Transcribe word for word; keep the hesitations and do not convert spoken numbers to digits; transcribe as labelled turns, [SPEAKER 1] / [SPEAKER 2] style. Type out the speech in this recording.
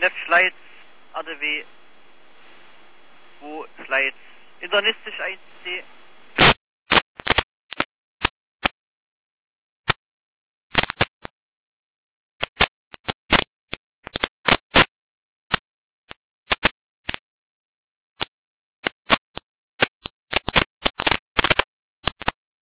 [SPEAKER 1] nef slides hade vi två slides. Idag nästa slides